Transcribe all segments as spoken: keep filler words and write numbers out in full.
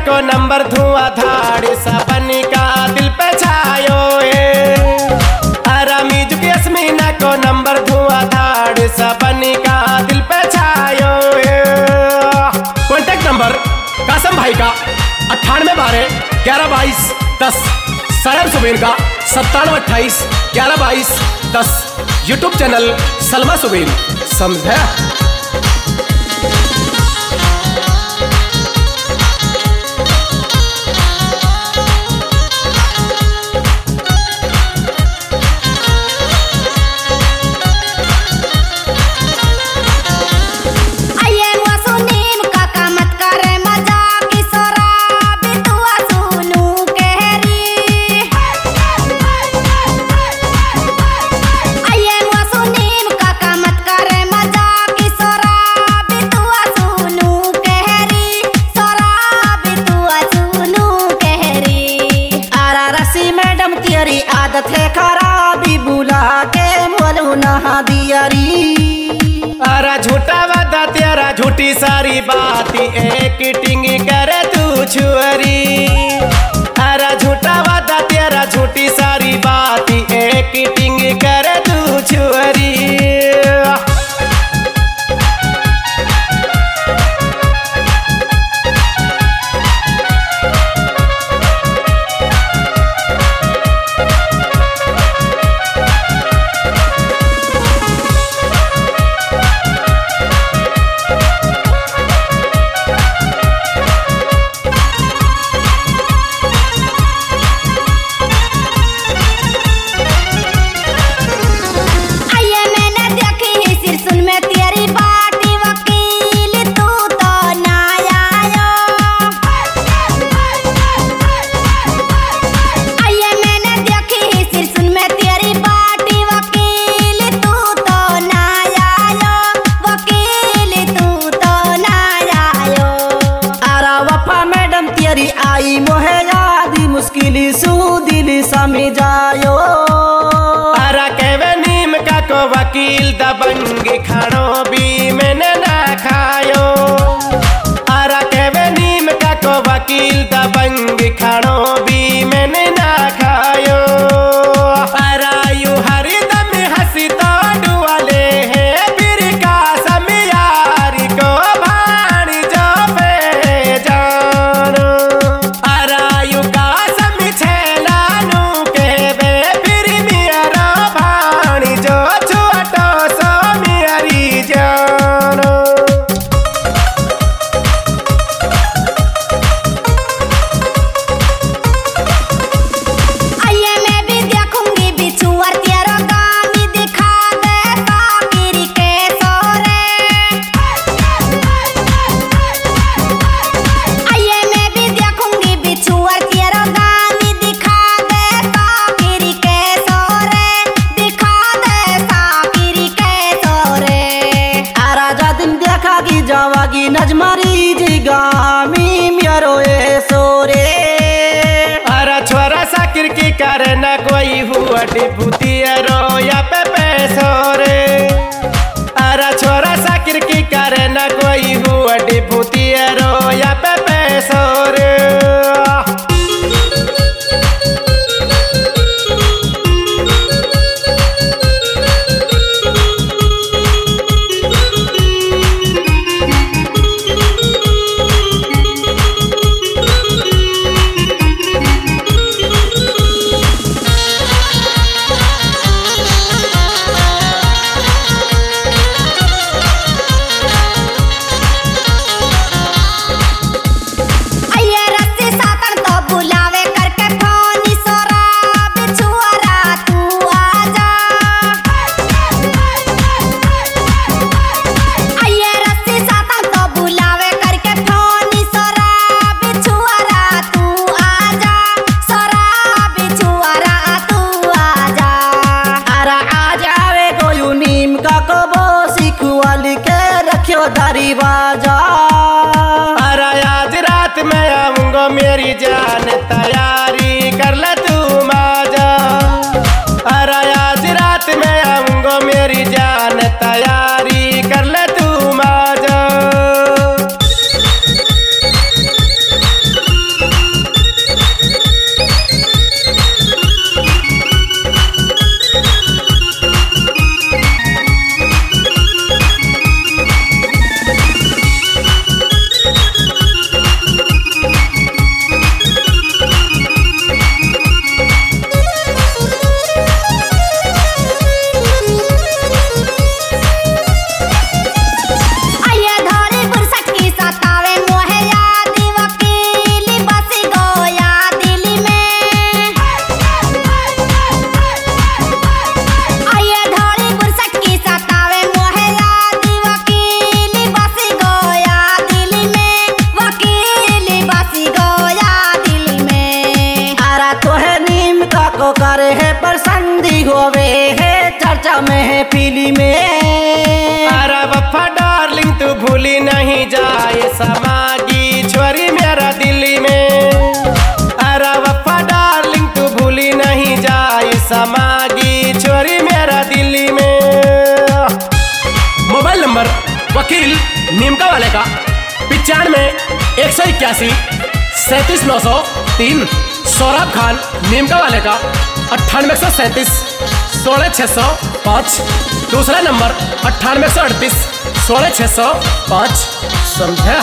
को नंबर धुआंधार सबनी का दिल पे छायो है। अरे म्यूजिक यस्मीना को नंबर धुआंधार सबनी का दिल पे छायो है। कॉन्टेक्ट नंबर कासम भाई का अट्ठानवे बारह ग्यारह बाईस दस, सैयद सुबीर का सत्तानवे अट्ठाईस ग्यारह बाईस दस। यूट्यूब चैनल सलमा सुबीर, समझे। आदत है खराबी बुला के बोलू नहा दियारी। अरे झूठा वादा तेरा झूठी सारी बात एक्टिंग करे तू छुअरी। अरे झूठा वादा तेरा झूठी सारी बात एक्टिंग करे तू छुअरी। आई मोहे यादी मुश्किल सू दिल समझायो। अरे केवे नीम का को वकील दबंग खानो भी मैंने ना खायो। अरे केवे नीम का को वकील दबंग खानो भी मैंने ना खायो। अरे यू हरिदम हंसी तो डुआले है फिर का समियारी को भानी जो पे जानो। जावागी नजमारी जिगामी म्यारो ए सोरे। अरे छोरा साकिर की करे न कोई हुआ डिभूति रो या पे पैसो रे। अरे छोरा साकिर की करे न कोई हुआ डिभूति रो या पे पैसो रे। दारी बाजा। अरे आज रात में आऊंगा मेरी जान तैयारी कर ले तू माजा। अरे आज रात में आऊंगा मेरी जान तैयारी कर ले तू माजा। महफिली में। अरे वफा डार्लिंग तू भूली नहीं जाए समागी छोरी मेरा दिल्ली में। अरे वफा डार्लिंग तू भूली नहीं जाए समागी छोरी मेरा दिल्ली में। मोबाइल नंबर वकील नीमका वाले का पिचानवे एक सौ इक्यासी सैंतीस नौ सौ तीन। सौरभ खान नीमका वाले का अट्ठानवे एक सौ सैंतीस सोलह छः सौ पाँच। दूसरा नंबर अट्ठानवे एक सौ अड़तीस सोलह छः सौ पाँच। समझा?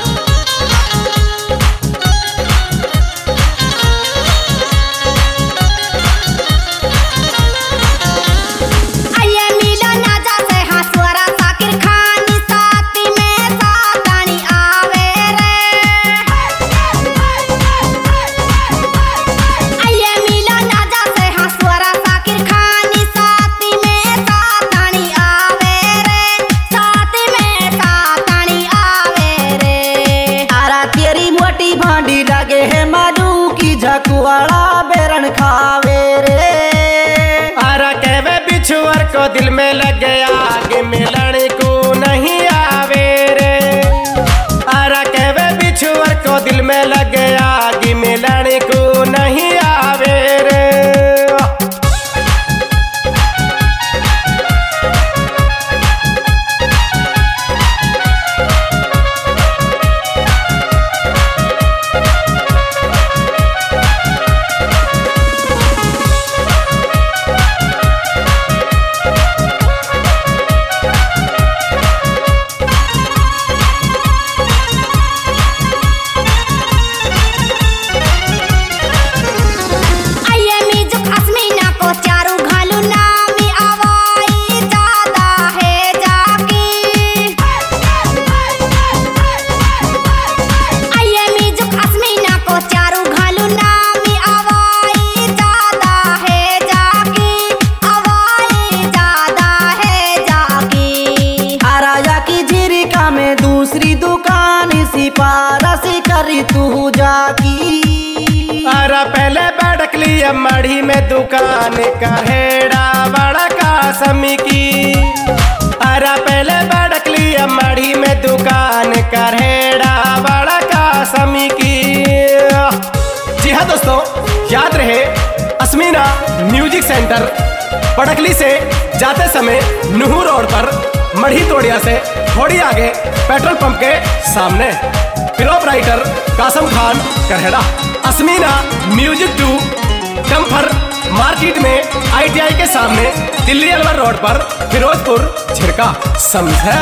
झकुआड़ा बेरन खावे रे। आरा कहवे बिछुअर को दिल में लग गया आगे मिलन को नहीं आवे रे। आरा कहवे बिछुअर को दिल में लग गया आगे मिलन को नहीं आवे रे। दूसरी दुकान सिफारश करी तू जाकी। अरे पहले बैठक लिया मढ़ी में दुकान कहेड़ा बड़ा कासमी की। अरे पहले बैठक लिया मढ़ी में दुकान कहेड़ा बड़ा कासमी की। जी हाँ दोस्तों, याद रहे अस्मीना म्यूजिक सेंटर पड़कली से जाते समय नुहू रोड पर मढ़ी तोड़िया से थोड़ी आगे पेट्रोल पंप के सामने। फिरोप राइटर कासम खान करहेड़ा। अस्मीना म्यूजिक टू कंफर मार्केट में आईटीआई के सामने दिल्ली अलवर रोड पर फिरोजपुर छिड़का। समझे?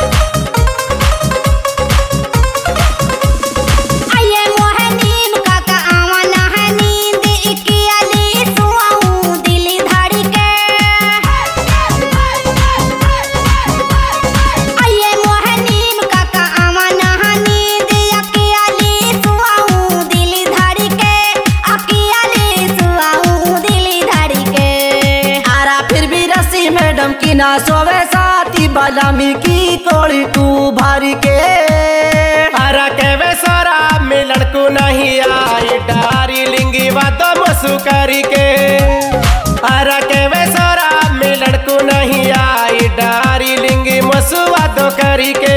मैडम की ना सोवे साथी बलामी की कोड़ी तू भारी के। हरा कहवे सोरा मिलन को नहीं आई डारी लिंगी बातों मसु करी के। हरा कहवे सोरा मिलन को नहीं आई डारी लिंगी मसु बातों करी के।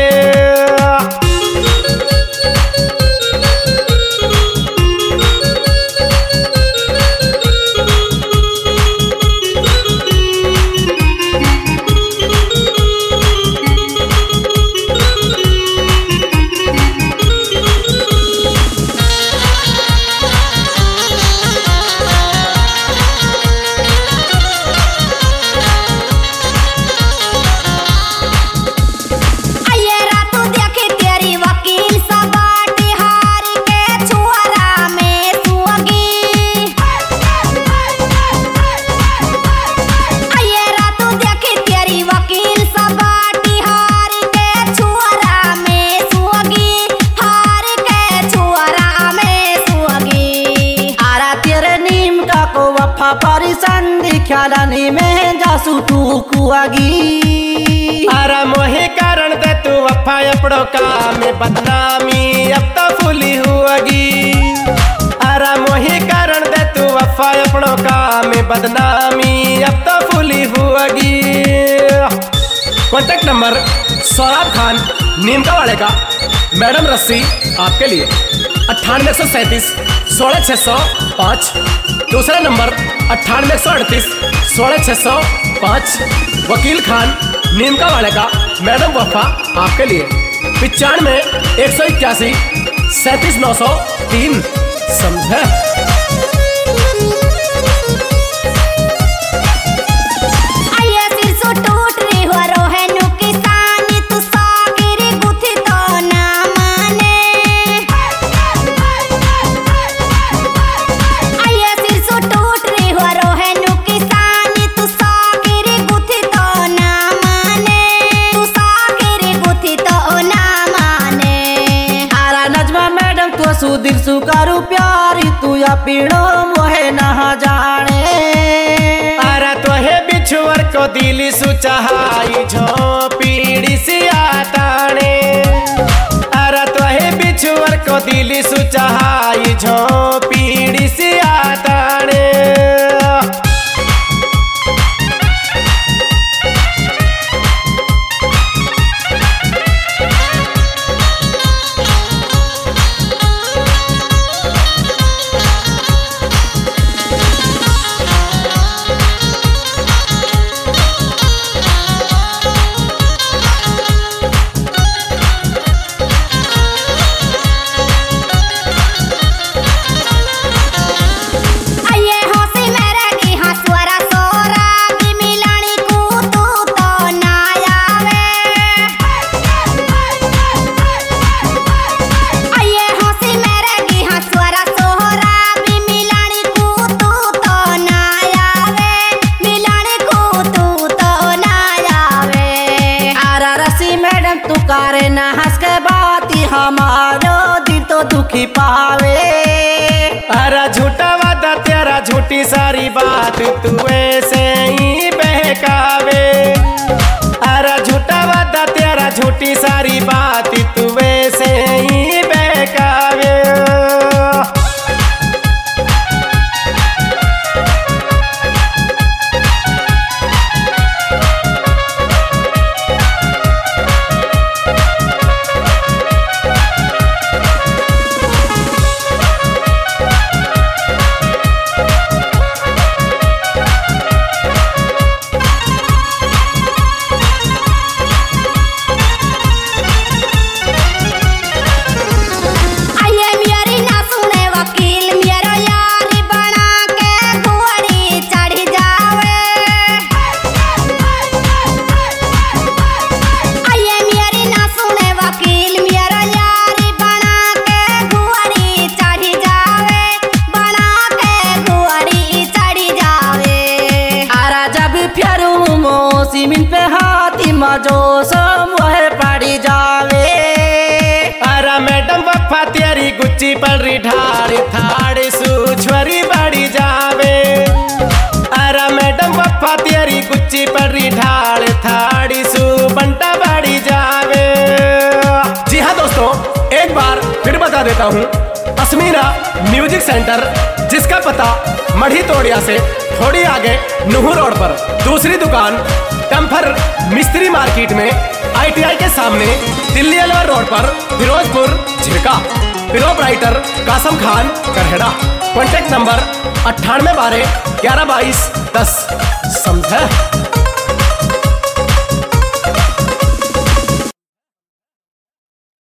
परिसंधि ख्यालानी में जासू तू कुआगी। अरे मोहे कारण दे तू वफा अपड़ो काम बदनामी अब तो फुली हुआगी। अरे मोहे कारण दे तू वफा अपड़ो काम बदनामी अब तो फुली हुआगी। कॉन्टेक्ट नंबर सौराब खान नीमका वाले का। मैडम रस्सी आपके लिए अट्ठानवे एक सौ सैंतीस सोलह छः सौ पाँच। दूसरा नंबर अट्ठानवे एक सौ अड़तीस सोलह छः सौ पाँच। वकील खान नीमका वाले का। मैडम वफा आपके लिए पिचानवे एक सौ इक्यासी सैंतीस नौ सौ तीन। समझे? दिल सुकारू प्यारी तू या पीड़ो मोहे नहा जाने। अरे तो है बिछुअर को दिली सुचाई झो पीड़ी सियाताने। अरे तो है बिछुअर को दिली सुचाई झो पीड़ी सियाताने। तू करे न हंस के बाती हमारो दिल तो दुखी पावे। अरे झूठा वादा तेरा झूठी सारी बात तू ऐसे ही बहकावे। अरे झूठा वादा तेरा झूठी सारी बात तू ऐसे ही बहकावे। सिमिन पे हाथी मजो समोहे पड़ी जावे। अरे मैडम वफा तेरी गुच्ची पड़ी ढारी थाड़ी सुछवरी बड़ी जावे। अरे मैडम वफा तेरी गुच्ची पड़ी ढाल थाड़ी सुबंटा बड़ी जावे। जी हाँ दोस्तों, एक बार फिर बता देता हूँ, अस्मीना म्यूजिक सेंटर, जिसका पता मढ़ी तोड़िया से थोड़ी आगे नुहू रोड पर, दूसरी दुकान टम्फर मिस्त्री मार्केट में आई टी आई के सामने, दिल्ली अलवर रोड पर, Firozpur Jhirka. Proprietor Kasam Khan Karheda. Contact number अट्ठानवे बारह ग्यारह बाईस दस। समझे?